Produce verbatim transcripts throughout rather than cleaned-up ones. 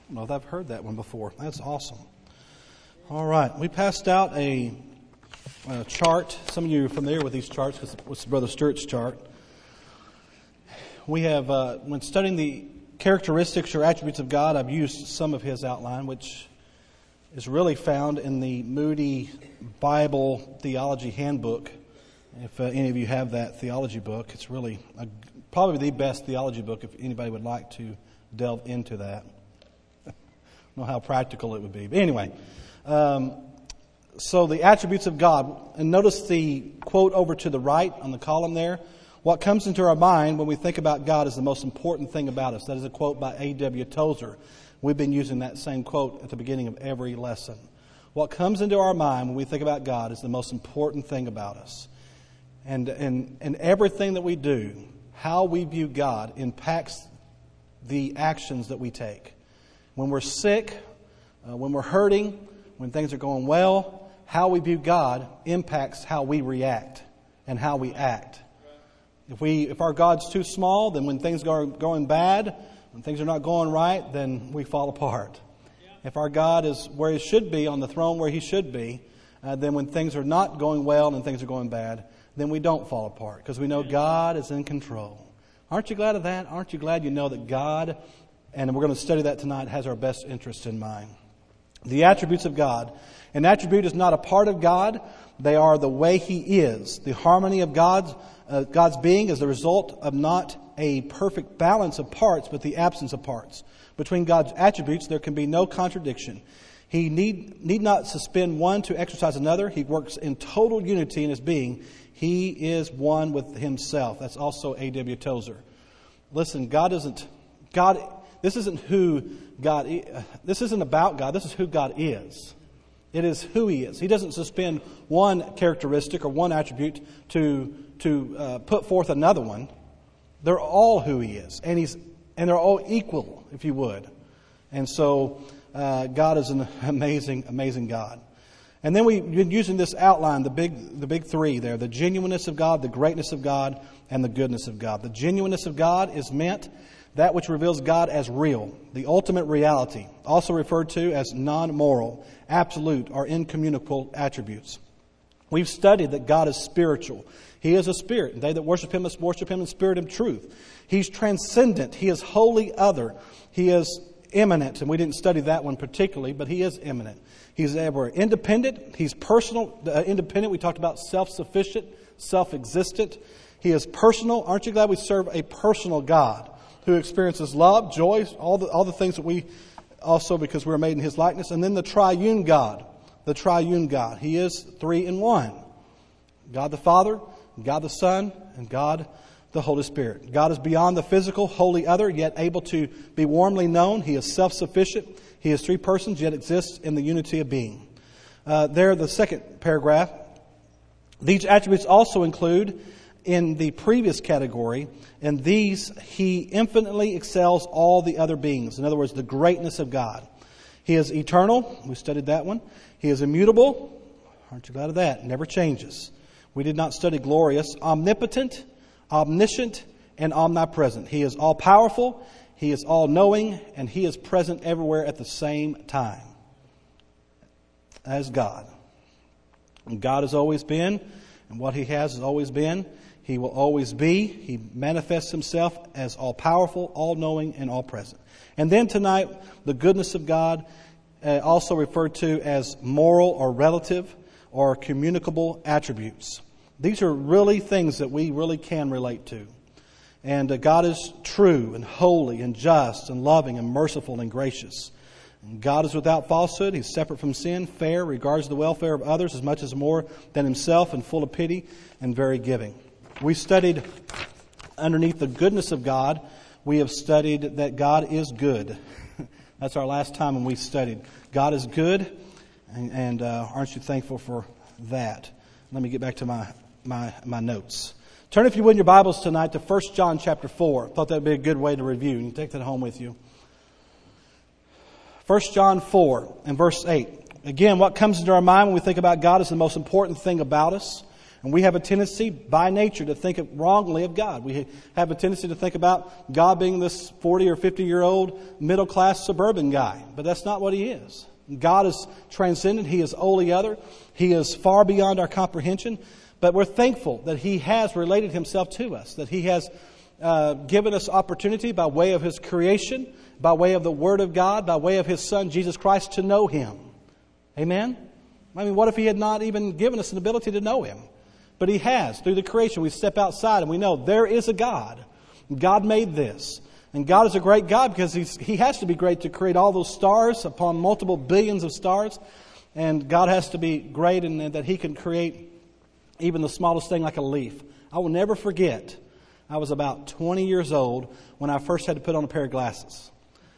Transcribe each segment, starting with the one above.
don't know if I've heard that one before. That's awesome. All right. We passed out a, a chart. Some of you are familiar with these charts because it's Brother Stewart's chart. We have, uh, when studying the characteristics or attributes of God, I've used some of his outline, which is really found in the Moody Bible Theology Handbook. If uh, any of you have that theology book, it's really a, probably the best theology book if anybody would like to delve into that. I don't know how practical it would be. But anyway, um, so the attributes of God. And notice the quote over to the right on the column there. What comes into our mind when we think about God is the most important thing about us. That is a quote by A W Tozer. We've been using that same quote at the beginning of every lesson. What comes into our mind when we think about God is the most important thing about us. And, and, and everything that we do, how we view God, impacts the actions that we take. When we're sick, uh, when we're hurting, when things are going well, how we view God impacts how we react and how we act. If we, if our God's too small, then when things are going bad, when things are not going right, then we fall apart. If our God is where He should be, on the throne where He should be, uh, then when things are not going well and things are going bad, then we don't fall apart because we know God is in control. Aren't you glad of that? Aren't you glad you know that God, and we're going to study that tonight, has our best interest in mind? The attributes of God. An attribute is not a part of God. They are the way He is. The harmony of God's, uh, God's being is the result of not a perfect balance of parts, but the absence of parts. Between God's attributes, there can be no contradiction. He need, need not suspend one to exercise another. He works in total unity in His being. He is one with Himself. That's also A W Tozer. Listen, God isn't, God, this isn't who God is. This isn't about God. This is who God is. It is who He is. He doesn't suspend one characteristic or one attribute to, to uh, put forth another one. They're all who He is. And He's, and they're all equal, if you would. And so, uh, God is an amazing, amazing God. And then we've been using this outline, the big the big three there, the genuineness of God, the greatness of God, and the goodness of God. The genuineness of God is meant that which reveals God as real, the ultimate reality, also referred to as non-moral, absolute, or incommunicable attributes. We've studied that God is spiritual. He is a spirit, and they that worship Him must worship Him in spirit and truth. He's transcendent. He is wholly other. He is immanent, and we didn't study that one particularly, but He is immanent. He's ever independent. He's personal, uh, independent. We talked about self-sufficient, self-existent. He is personal. Aren't you glad we serve a personal God who experiences love, joy, all the all the things that we also, because we're made in His likeness. And then the triune God, the triune God. He is three in one. God the Father, God the Son, and God the Holy Spirit. God is beyond the physical, holy other, yet able to be warmly known. He is self-sufficient. He is three persons, yet exists in the unity of being. Uh, there, the second paragraph. These attributes also include, in the previous category, and these He infinitely excels all the other beings. In other words, the greatness of God. He is eternal. We studied that one. He is immutable. Aren't you glad of that? Never changes. We did not study glorious. Omnipotent, omniscient, and omnipresent. He is all-powerful. He is all-knowing, and He is present everywhere at the same time. As God. And God has always been, and what He has has always been. He will always be. He manifests Himself as all-powerful, all-knowing, and all-present. And then tonight, the goodness of God, uh, also referred to as moral or relative or communicable attributes. These are really things that we really can relate to. And uh, God is true and holy and just and loving and merciful and gracious. And God is without falsehood. He's separate from sin, fair, regards the welfare of others as much as more than Himself, and full of pity and very giving. We studied underneath the goodness of God, we have studied that God is good. That's our last time when we studied. God is good, and, and uh, aren't you thankful for that? Let me get back to my, my, my notes. Turn, if you would, in your Bibles tonight to First John chapter four. I thought that would be a good way to review. You can take that home with you. First John four and verse eight. Again, what comes into our mind when we think about God is the most important thing about us. And we have a tendency by nature to think wrongly of God. We have a tendency to think about God being this forty or fifty year old middle class suburban guy. But that's not what He is. God is transcendent. He is wholly other. He is far beyond our comprehension. But we're thankful that He has related Himself to us, that He has uh, given us opportunity by way of His creation, by way of the Word of God, by way of His Son, Jesus Christ, to know Him. Amen? I mean, what if He had not even given us an ability to know Him? But He has. Through the creation, we step outside and we know there is a God. God made this. And God is a great God because he's, He has to be great to create all those stars upon multiple billions of stars. And God has to be great in that He can create even the smallest thing like a leaf. I will never forget, I was about twenty years old when I first had to put on a pair of glasses.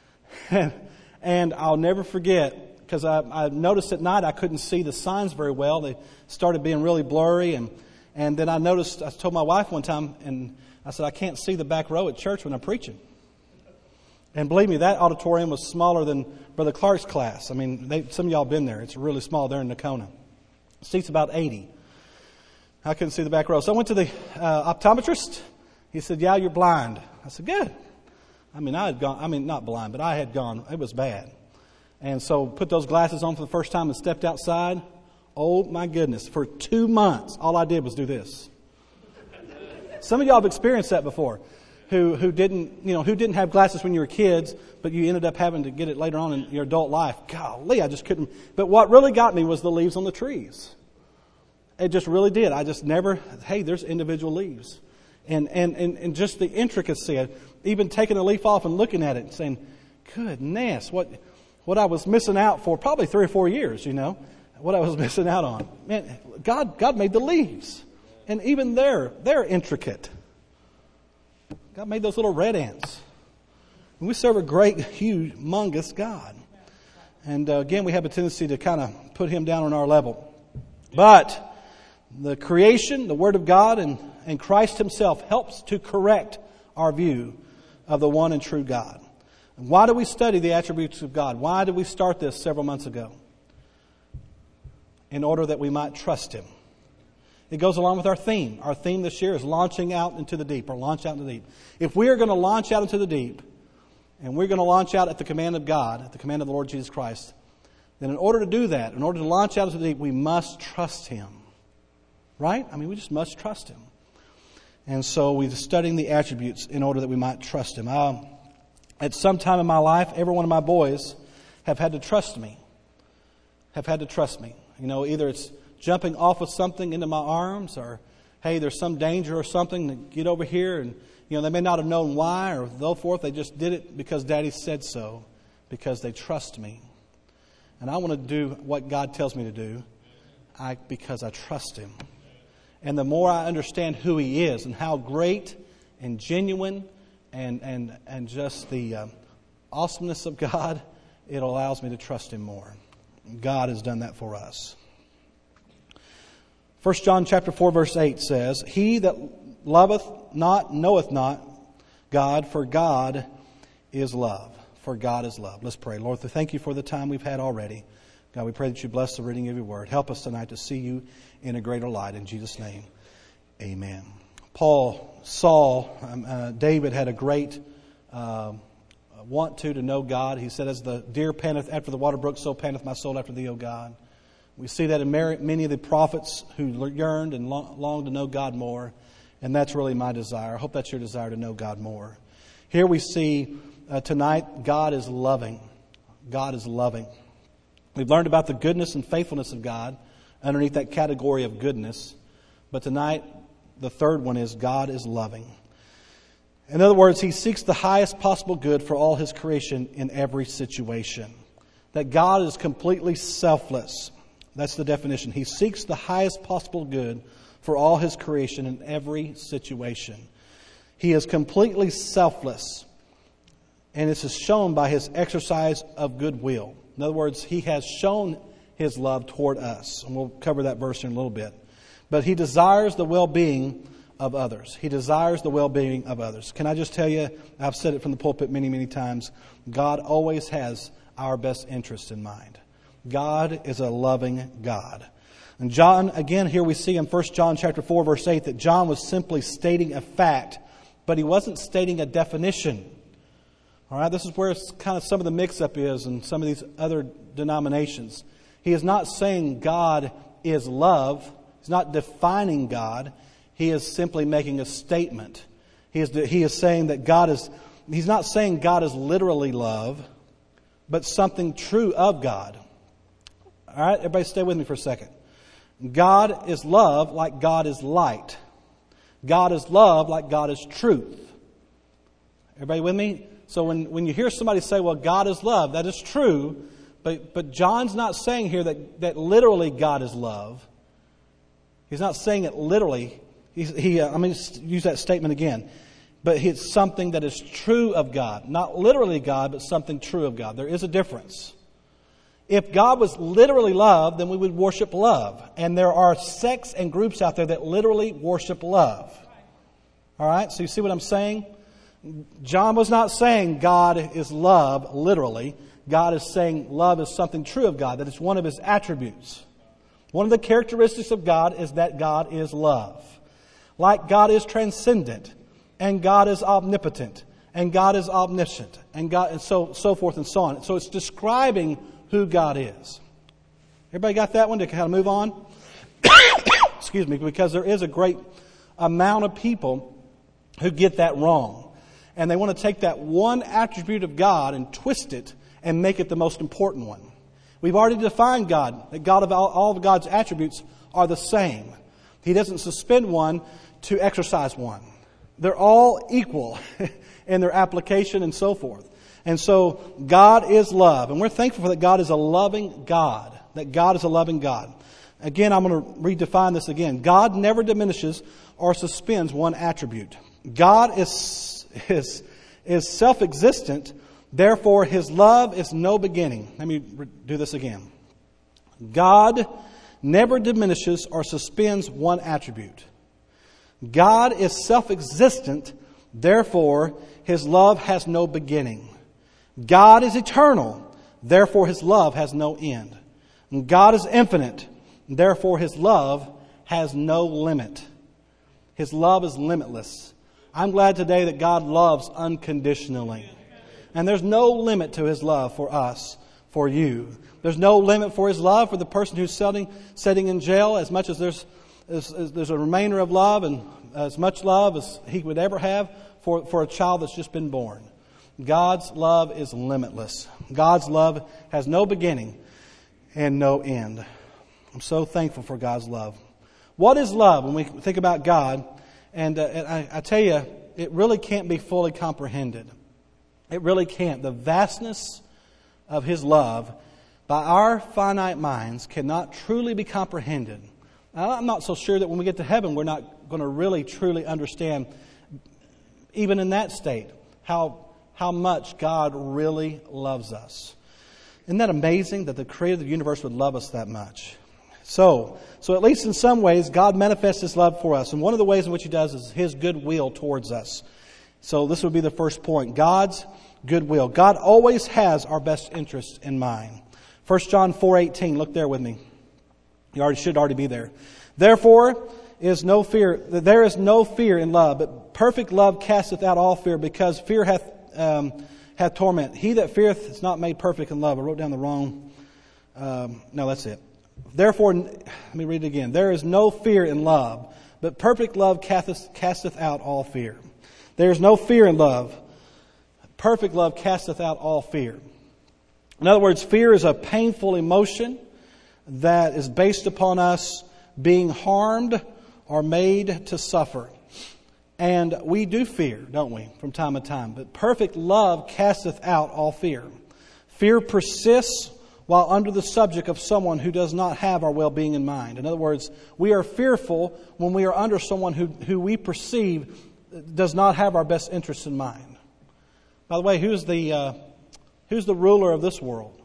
And I'll never forget, because I, I noticed at night I couldn't see the signs very well. They started being really blurry. And, and then I noticed, I told my wife one time, and I said, I can't see the back row at church when I'm preaching. And believe me, that auditorium was smaller than Brother Clark's class. I mean, they, some of y'all have been there. It's really small there in Nocona. Seats about eighty. I couldn't see the back row. So I went to the uh, optometrist. He said, yeah, you're blind. I said, good. I mean, I had gone, I mean, not blind, but I had gone, it was bad. And so put those glasses on for the first time and stepped outside. Oh my goodness, for two months, all I did was do this. Some of y'all have experienced that before. Who who didn't, you know, who didn't have glasses when you were kids, but you ended up having to get it later on in your adult life. Golly, I just couldn't. But what really got me was the leaves on the trees. It just really did. I just never, hey, there's individual leaves. And, and, and, and just the intricacy of even taking a leaf off and looking at it and saying, goodness, what what I was missing out for probably three or four years, you know, what I was missing out on. Man, God God made the leaves. And even they're, they're intricate. God made those little red ants. And we serve a great, huge, humongous God. And uh, again, we have a tendency to kind of put Him down on our level. But the creation, the Word of God, and, and Christ Himself helps to correct our view of the one and true God. And why do we study the attributes of God? Why did we start this several months ago? In order that we might trust Him. It goes along with our theme. Our theme this year is launching out into the deep, or launch out into the deep. If we are going to launch out into the deep, and we're going to launch out at the command of God, at the command of the Lord Jesus Christ, then in order to do that, in order to launch out into the deep, we must trust Him. Right? I mean, we just must trust Him. And so we're studying the attributes in order that we might trust Him. I, at some time in my life, every one of my boys have had to trust me. Have had to trust me. You know, either it's jumping off of something into my arms, or, hey, there's some danger or something, get over here. And, you know, they may not have known why or so forth. They just did it because Daddy said so, because they trust me. And I want to do what God tells me to do I, because I trust Him. And the more I understand who He is and how great and genuine and, and, and just the uh, awesomeness of God, it allows me to trust Him more. God has done that for us. First John chapter four verse eight says, He that loveth not knoweth not God, for God is love. For God is love. Let's pray. Lord, thank You for the time we've had already. God, we pray that You bless the reading of Your word. Help us tonight to see You in a greater light. In Jesus' name, amen. Paul, Saul, um, uh, David had a great uh, want to to know God. He said, as the deer panteth after the water brook, so panteth my soul after Thee, O God. We see that in many of the prophets who yearned and longed to know God more. And that's really my desire. I hope that's your desire, to know God more. Here we see uh, tonight, God is loving. God is loving. We've learned about the goodness and faithfulness of God underneath that category of goodness. But tonight, the third one is God is loving. In other words, He seeks the highest possible good for all His creation in every situation. That God is completely selfless. That's the definition. He seeks the highest possible good for all His creation in every situation. He is completely selfless. And this is shown by His exercise of goodwill. In other words, He has shown His love toward us. And we'll cover that verse in a little bit. But He desires the well-being of others. He desires the well-being of others. Can I just tell you, I've said it from the pulpit many, many times, God always has our best interest in mind. God is a loving God. And John, again, here we see in First John chapter four, verse eight, that John was simply stating a fact, but he wasn't stating a definition. All right, this is where it's kind of some of the mix-up is in some of these other denominations. He is not saying God is love. He's not defining God. He is simply making a statement. He is, he is saying that God is, he's not saying God is literally love, but something true of God. All right, everybody stay with me for a second. God is love like God is light. God is love like God is truth. Everybody with me? So when, when you hear somebody say, well, God is love, that is true. But, but John's not saying here that, that literally God is love. He's not saying it literally. He's, he, uh, I'm going to use that statement again. But it's something that is true of God. Not literally God, but something true of God. There is a difference. If God was literally love, then we would worship love. And there are sects and groups out there that literally worship love. All right? So you see what I'm saying? John was not saying God is love, literally. God is saying love is something true of God, that it's one of His attributes. One of the characteristics of God is that God is love. Like God is transcendent, and God is omnipotent, and God is omniscient, and God, and so so forth and so on. So it's describing who God is. Everybody got that one to kind of move on? Excuse me, because there is a great amount of people who get that wrong. And they want to take that one attribute of God and twist it and make it the most important one. We've already defined God, that God of all, all of God's attributes are the same. He doesn't suspend one to exercise one. They're all equal in their application and so forth. And so God is love. And we're thankful that God is a loving God. That God is a loving God. Again, I'm going to redefine this again. God never diminishes or suspends one attribute. God is, is, is self-existent. Therefore, His love is no beginning. Let me do this again. God never diminishes or suspends one attribute. God is self-existent. Therefore, His love has no beginning. God is eternal. Therefore, His love has no end. And God is infinite. Therefore, His love has no limit. His love is limitless. I'm glad today that God loves unconditionally. And there's no limit to His love for us, for you. There's no limit for His love for the person who's sitting, sitting in jail, as much as there's, as, as there's a remainder of love and as much love as He would ever have for, for a child that's just been born. God's love is limitless. God's love has no beginning and no end. I'm so thankful for God's love. What is love when we think about God? And, uh, and I, I tell you, it really can't be fully comprehended. It really can't. The vastness of His love by our finite minds cannot truly be comprehended. Now, I'm not so sure that when we get to heaven, we're not going to really truly understand, even in that state, how, how much God really loves us. Isn't that amazing that the Creator of the universe would love us that much? So, so at least in some ways, God manifests His love for us. And one of the ways in which He does is His goodwill towards us. So this would be the first point. God's goodwill. God always has our best interests in mind. First John four eighteen. Look there with me. You already should already be there. Therefore is no fear. There is no fear in love, but perfect love casteth out all fear, because fear hath um, hath torment. He that feareth is not made perfect in love. I wrote down the wrong. Um, no, that's it. Therefore, let me read it again. There is no fear in love, but perfect love casteth, casteth out all fear. There is no fear in love. Perfect love casteth out all fear. In other words, fear is a painful emotion that is based upon us being harmed or made to suffer. And we do fear, don't we, from time to time. But perfect love casteth out all fear. Fear persists while under the subject of someone who does not have our well-being in mind. In other words, we are fearful when we are under someone who, who we perceive does not have our best interests in mind. By the way, who's the uh, who's the ruler of this world?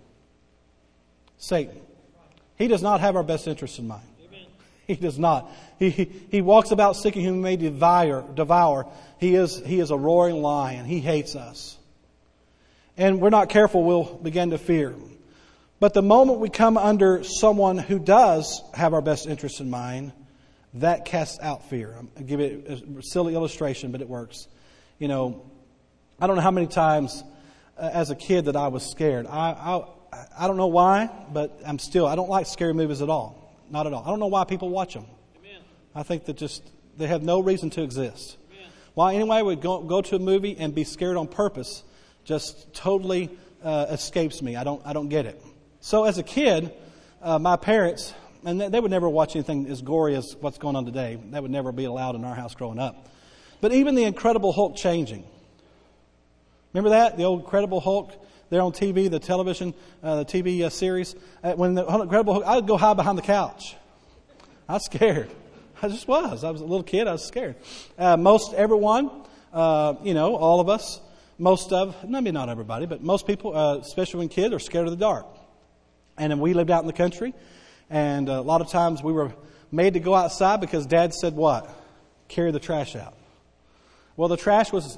Satan. He does not have our best interests in mind. Amen. He does not. He, he he walks about seeking whom he may devour. Devour. He is he is a roaring lion. He hates us. And we're not careful, we'll begin to fear. But the moment we come under someone who does have our best interests in mind, that casts out fear. I'll give it a silly illustration, but it works. You know, I don't know how many times uh, as a kid that I was scared. I, I I don't know why, but I'm still, I don't like scary movies at all. Not at all. I don't know why people watch them. Amen. I think that just, they have no reason to exist. Amen. Why anyway would go, go to a movie and be scared on purpose just totally uh, escapes me. I don't I don't get it. So as a kid, uh, my parents, and they would never watch anything as gory as what's going on today. That would never be allowed in our house growing up. But even the Incredible Hulk changing. Remember that? The old Incredible Hulk there on T V, the television, uh, the T V uh, series. Uh, when the Incredible Hulk, I would go hide behind the couch. I was scared. I just was. I was a little kid. I was scared. Uh, most everyone, uh, you know, all of us, most of, maybe not everybody, but most people, uh, especially when kids, are scared of the dark. And then we lived out in the country, and a lot of times we were made to go outside because Dad said what? Carry the trash out. Well, the trash was,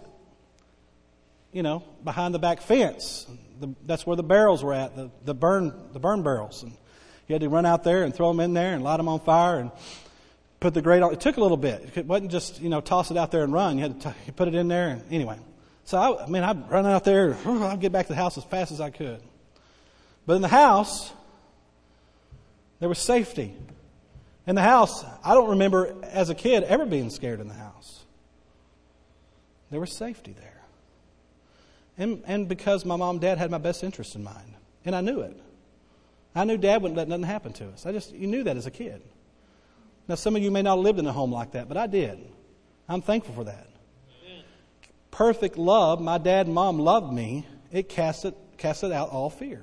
you know, behind the back fence. The, that's where the barrels were at, the, the burn the burn barrels. And you had to run out there and throw them in there and light them on fire and put the grate on. It took a little bit. It wasn't just, you know, toss it out there and run. You had to t- you put it in there. And anyway. So, I, I mean, I'd run out there. I'd get back to the house as fast as I could. But in the house, there was safety. In the house, I don't remember as a kid ever being scared in the house. There was safety there. And, and because my mom and dad had my best interest in mind. And I knew it. I knew Dad wouldn't let nothing happen to us. I just, you knew that as a kid. Now, some of you may not have lived in a home like that, but I did. I'm thankful for that. Amen. Perfect love, my dad and mom loved me. It casted, casted out all fear.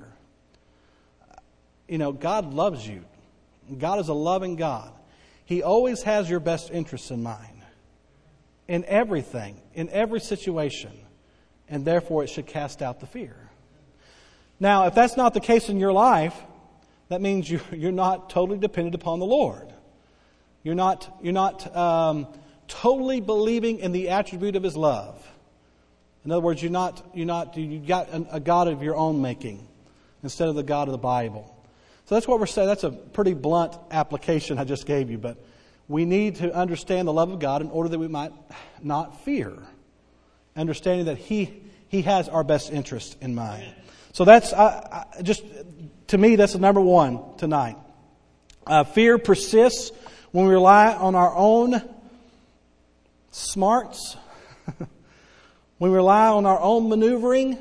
You know, God loves you. God is a loving God. He always has your best interests in mind. In everything, in every situation. And therefore it should cast out the fear. Now, if that's not the case in your life, that means you, you're not totally dependent upon the Lord. You're not, you're not um, totally believing in the attribute of His love. In other words, you're not, you're not, you got a, a God of your own making instead of the God of the Bible. So that's what we're saying. That's a pretty blunt application I just gave you, but we need to understand the love of God in order that we might not fear. Understanding that He He has our best interest in mind. So that's I, I, just to me that's the number one tonight. Uh, fear persists when we rely on our own smarts, when we rely on our own maneuvering,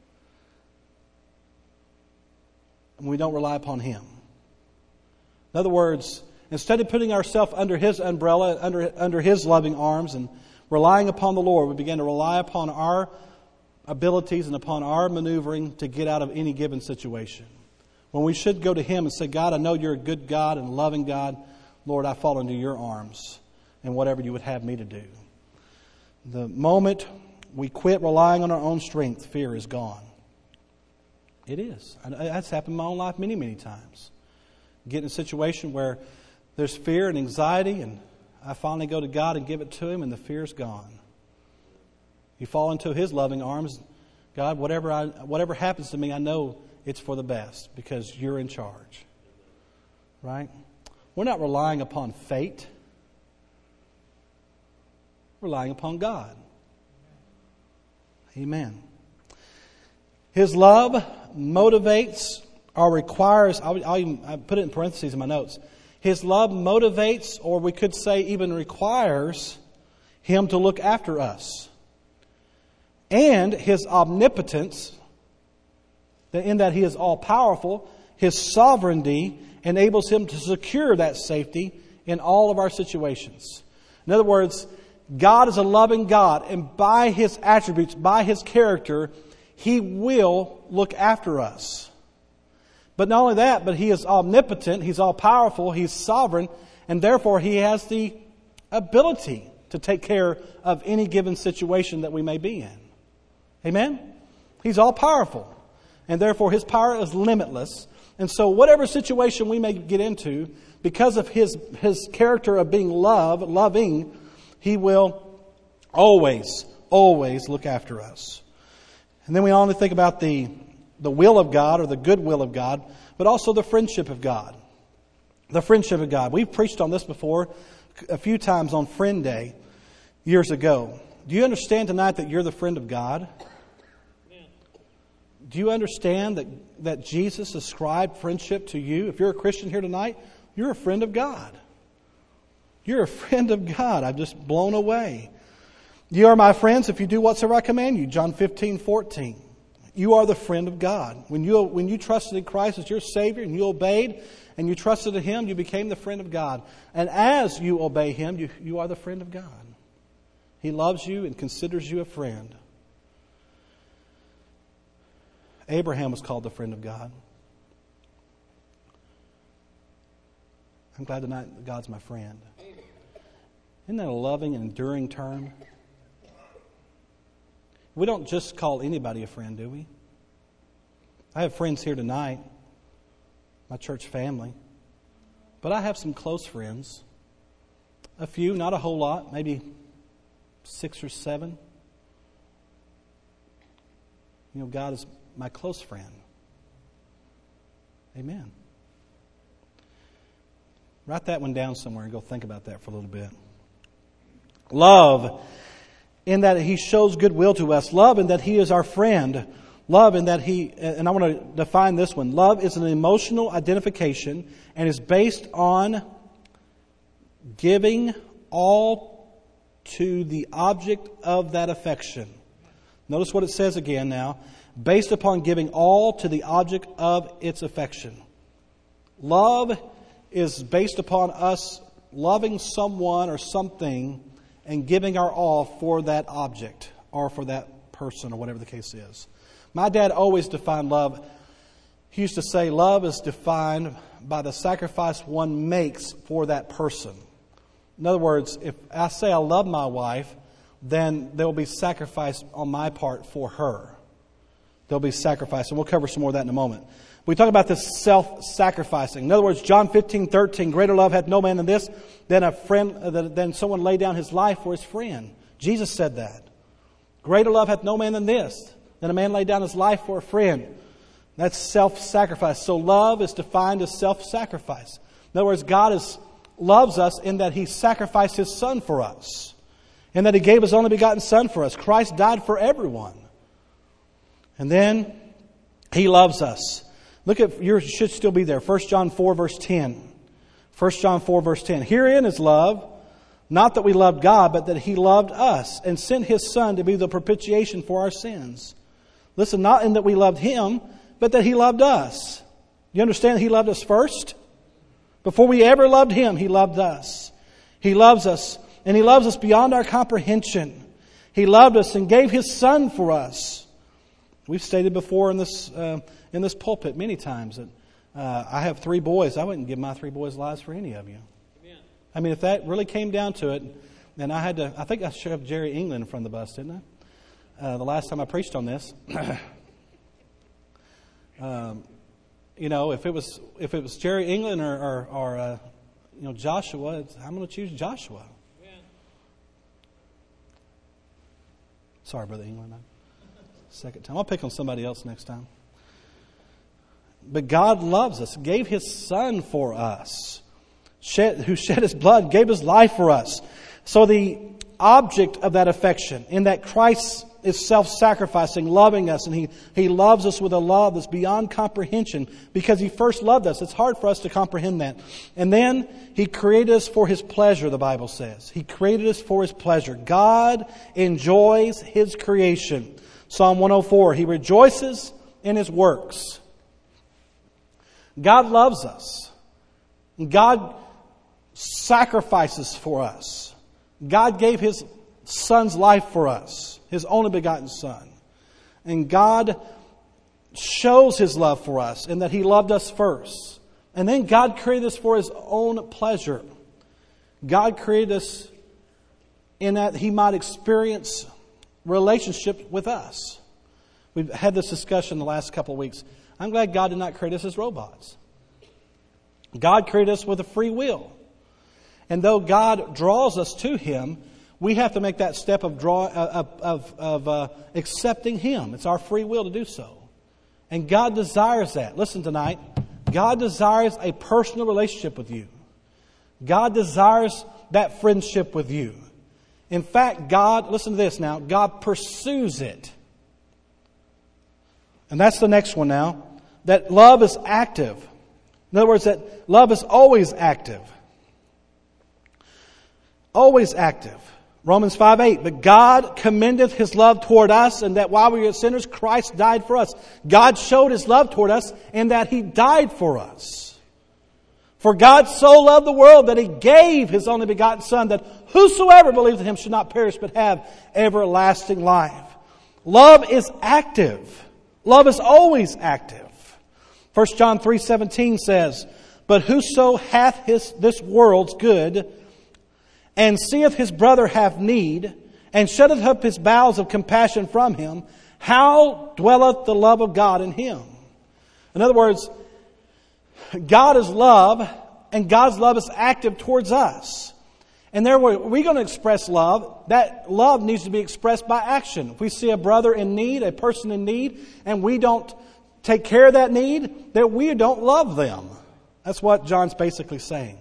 and we don't rely upon Him. In other words, instead of putting ourselves under His umbrella, under under His loving arms, and relying upon the Lord, we begin to rely upon our abilities and upon our maneuvering to get out of any given situation. When we should go to Him and say, God, I know You're a good God and a loving God. Lord, I fall into Your arms and whatever You would have me to do. The moment we quit relying on our own strength, fear is gone. It is. That's happened in my own life many, many times. Get in a situation where there's fear and anxiety, and I finally go to God and give it to Him, and the fear's gone. You fall into His loving arms. God, whatever I, whatever happens to me, I know it's for the best because You're in charge. Right? We're not relying upon fate. We're relying upon God. Amen. His love motivates or requires, I'll, I'll even I put it in parentheses in my notes. His love motivates, or we could say even requires, Him to look after us. And His omnipotence, in that He is all-powerful, His sovereignty enables Him to secure that safety in all of our situations. In other words, God is a loving God, and by His attributes, by His character, He will look after us. But not only that, but He is omnipotent, He's all-powerful, He's sovereign, and therefore He has the ability to take care of any given situation that we may be in. Amen? He's all-powerful, and therefore His power is limitless. And so whatever situation we may get into, because of His, His character of being love, loving, He will always, always look after us. And then we only think about the the will of God or the good will of God, but also the friendship of God. The friendship of God. We've preached on this before a few times on Friend Day years ago. Do you understand tonight that you're the friend of God? Do you understand that, that Jesus ascribed friendship to you? If you're a Christian here tonight, you're a friend of God. You're a friend of God. I'm just blown away. You are my friends if you do whatsoever I command you. John fifteen fourteen. You are the friend of God. When you, when you trusted in Christ as your Savior and you obeyed and you trusted in Him, you became the friend of God. And as you obey Him, you, you are the friend of God. He loves you and considers you a friend. Abraham was called the friend of God. I'm glad tonight that God's my friend. Isn't that a loving and enduring term? We don't just call anybody a friend, do we? I have friends here tonight, my church family, but I have some close friends. A few, not a whole lot, maybe six or seven. You know, God is my close friend. Amen. Write that one down somewhere and go think about that for a little bit. Love, in that He shows goodwill to us. Love, in that He is our friend. Love, in that He, and I want to define this one. Love is an emotional identification and is based on giving all to the object of that affection. Notice what it says again now. Based upon giving all to the object of its affection. Love is based upon us loving someone or something and giving our all for that object or for that person or whatever the case is. My dad always defined love. He used to say love is defined by the sacrifice one makes for that person. In other words, if I say I love my wife, then there will be sacrifice on my part for her. There'll be sacrifice. And we'll cover some more of that in a moment. We talk about this self-sacrificing. In other words, John fifteen thirteen, greater love hath no man than this, than a friend, than someone lay down his life for his friend. Jesus said that. Greater love hath no man than this, than a man lay down his life for a friend. That's self-sacrifice. So love is defined as self-sacrifice. In other words, God is, loves us in that He sacrificed His Son for us. And that He gave His only begotten Son for us. Christ died for everyone. And then He loves us. Look at, yours should still be there. First John four verse ten. First John four verse ten. Herein is love, not that we loved God, but that He loved us and sent His Son to be the propitiation for our sins. Listen, not in that we loved Him, but that He loved us. You understand that He loved us first? Before we ever loved Him, He loved us. He loves us, and He loves us beyond our comprehension. He loved us and gave His Son for us. We've stated before in this uh, in this pulpit many times that uh, I have three boys. I wouldn't give my three boys' lives for any of you. Amen. I mean, if that really came down to it, then I had to. I think I should have Jerry England in front of the bus, didn't I? Uh, the last time I preached on this, um, you know, if it was if it was Jerry England or or, or uh, you know Joshua, I'm going to choose Joshua. Amen. Sorry, Brother England. Second time. I'll pick on somebody else next time. But God loves us, gave His Son for us, shed, who shed His blood, gave His life for us. So the object of that affection, in that Christ is self-sacrificing, loving us, and He, He loves us with a love that's beyond comprehension because He first loved us. It's hard for us to comprehend that. And then He created us for His pleasure, the Bible says. He created us for His pleasure. God enjoys His creation. Psalm one oh four, He rejoices in His works. God loves us. God sacrifices for us. God gave His Son's life for us, His only begotten Son. And God shows His love for us in that He loved us first. And then God created us for His own pleasure. God created us in that He might experience relationship with us. We've had this discussion the last couple of weeks. I'm glad God did not create us as robots. God created us with a free will. And though God draws us to Him, we have to make that step of draw of of, of uh, accepting Him. It's our free will to do so. And God desires that. Listen tonight. God desires a personal relationship with you. God desires that friendship with you. In fact, God, listen to this now, God pursues it. And that's the next one now. That love is active. In other words, that love is always active. Always active. Romans five eight. But God commendeth His love toward us, and that while we were sinners, Christ died for us. God showed His love toward us in that He died for us. For God so loved the world that He gave His only begotten Son, that whosoever believes in Him should not perish but have everlasting life. Love is active. Love is always active. First John three seventeen says, But whoso hath his this world's good, and seeth his brother have need, and shutteth up his bowels of compassion from him, how dwelleth the love of God in him? In other words, God is love, and God's love is active towards us. And there we're going to express love. That love needs to be expressed by action. If we see a brother in need, a person in need, and we don't take care of that need, that we don't love them. That's what John's basically saying.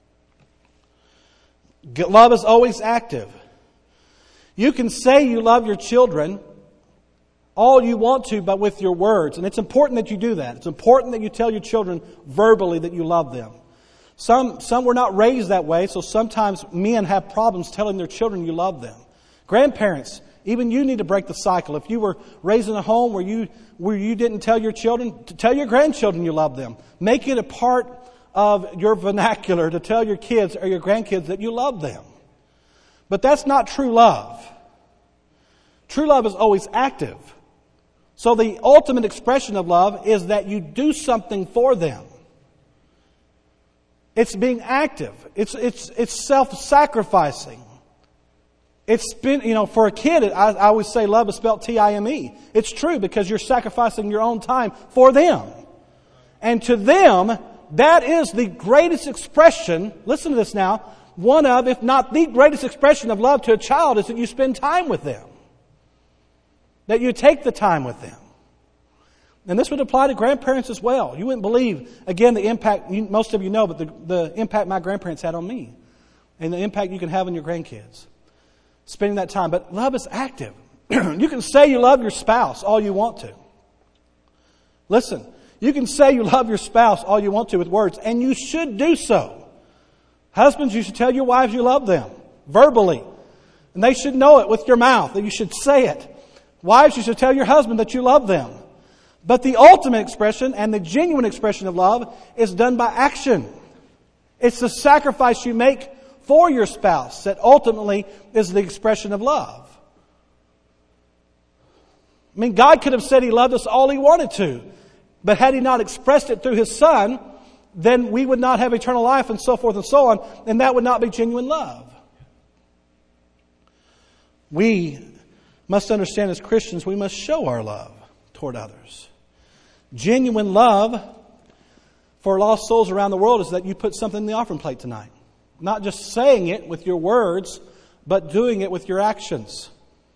Love is always active. You can say you love your children all you want to, but with your words. And it's important that you do that. It's important that you tell your children verbally that you love them. Some, some were not raised that way, so sometimes men have problems telling their children you love them. Grandparents, even you need to break the cycle. If you were raised in a home where you, where you didn't tell your children, to tell your grandchildren you love them. Make it a part of your vernacular to tell your kids or your grandkids that you love them. But that's not true love. True love is always active. So the ultimate expression of love is that you do something for them. It's being active. It's it's it's self-sacrificing. It's been, you know, for a kid, I, I always say love is spelled T I M E. It's true because you're sacrificing your own time for them. And to them, that is the greatest expression, listen to this now, one of, if not the greatest expression of love to a child is that you spend time with them. That you take the time with them. And this would apply to grandparents as well. You wouldn't believe, again, the impact, you, most of you know, but the, the impact my grandparents had on me. And the impact you can have on your grandkids. Spending that time. But love is active. You can say you love your spouse all you want to. Listen, you can say you love your spouse all you want to with words, and you should do so. Husbands, you should tell your wives you love them verbally. And they should know it with your mouth, that you should say it. Wives, you should tell your husband that you love them. But the ultimate expression and the genuine expression of love is done by action. It's the sacrifice you make for your spouse that ultimately is the expression of love. I mean, God could have said He loved us all He wanted to. But had He not expressed it through His Son, then we would not have eternal life and so forth and so on. And that would not be genuine love. We must understand as Christians, we must show our love toward others. Genuine love for lost souls around the world is that you put something in the offering plate tonight. Not just saying it with your words, but doing it with your actions.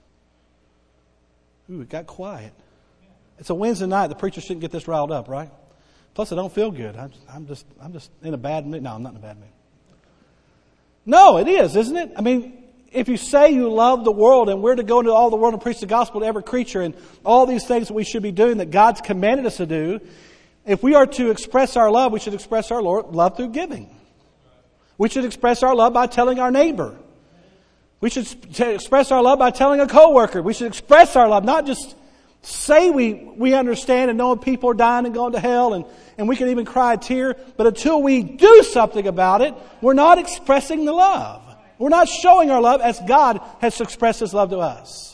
Ooh, it got quiet. It's a Wednesday night. The preacher shouldn't get this riled up, right? Plus, I don't feel good. I'm, I'm just, I'm just in a bad mood. No, I'm not in a bad mood. No, it is, isn't it? I mean, if you say you love the world and we're to go into all the world and preach the gospel to every creature and all these things that we should be doing that God's commanded us to do, if we are to express our love, we should express our love through giving. We should express our love by telling our neighbor. We should express our love by telling a coworker. We should express our love, not just say we, we understand and know people are dying and going to hell and, and we can even cry a tear. But until we do something about it, we're not expressing the love. We're not showing our love as God has expressed His love to us.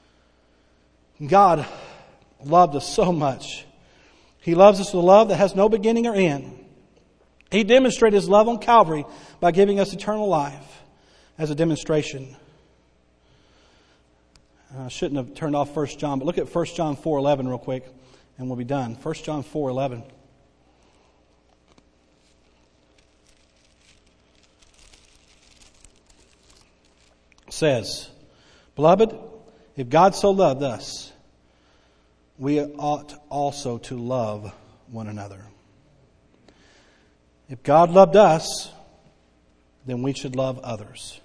God loved us so much. He loves us with a love that has no beginning or end. He demonstrated His love on Calvary by giving us eternal life as a demonstration. I shouldn't have turned off First John, but look at First John four eleven real quick and we'll be done. First John four eleven. Says, Beloved, if God so loved us, we ought also to love one another. If God loved us, then we should love others.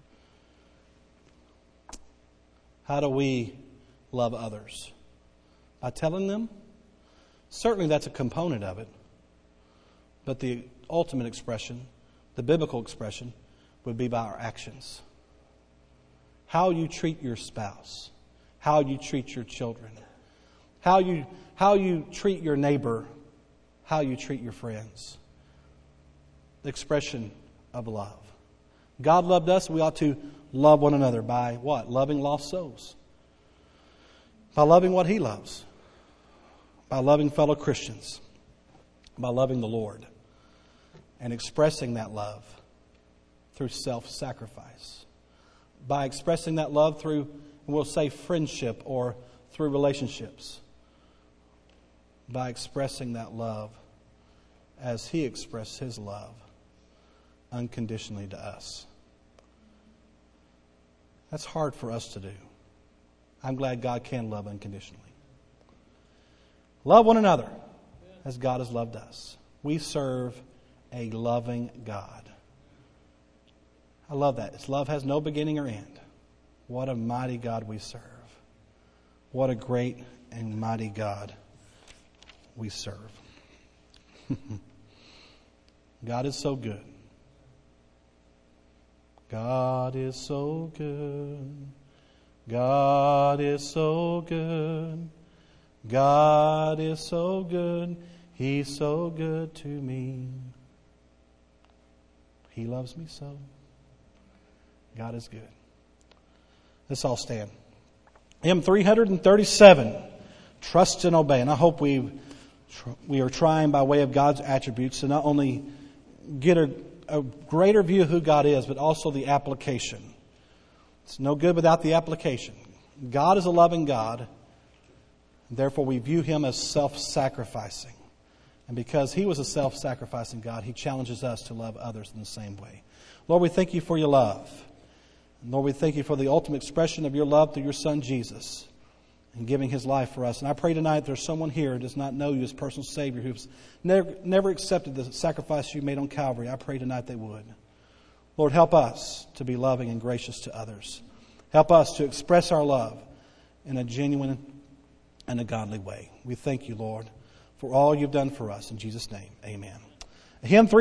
How do we love others? By telling them? Certainly that's a component of it. But the ultimate expression, the biblical expression, would be by our actions. How you treat your spouse. How you treat your children. How you, how you treat your neighbor. How you treat your friends. The expression of love. God loved us, we ought to love one another by what? Loving lost souls. By loving what He loves. By loving fellow Christians. By loving the Lord. And expressing that love through self-sacrifice. By expressing that love through, we'll say, friendship or through relationships. By expressing that love as He expressed His love unconditionally to us. That's hard for us to do. I'm glad God can love unconditionally. Love one another as God has loved us. We serve a loving God. I love that. His love has no beginning or end. What a mighty God we serve. What a great and mighty God we serve. God is so good. God is so good. God is so good. God is so good. He's so good to me. He loves me so. God is good. Let's all stand. Hymn three thirty-seven, Trust and Obey. And I hope we we are trying by way of God's attributes to not only get a, a greater view of who God is, but also the application. It's no good without the application. God is a loving God. Therefore, we view Him as self-sacrificing. And because He was a self-sacrificing God, He challenges us to love others in the same way. Lord, we thank You for Your love. And Lord, we thank You for the ultimate expression of Your love through Your Son, Jesus, and giving His life for us. And I pray tonight there's someone here who does not know You as personal Savior, who's never, never accepted the sacrifice You made on Calvary. I pray tonight they would. Lord, help us to be loving and gracious to others. Help us to express our love in a genuine and a godly way. We thank You, Lord, for all You've done for us. In Jesus' name, amen. Hymn three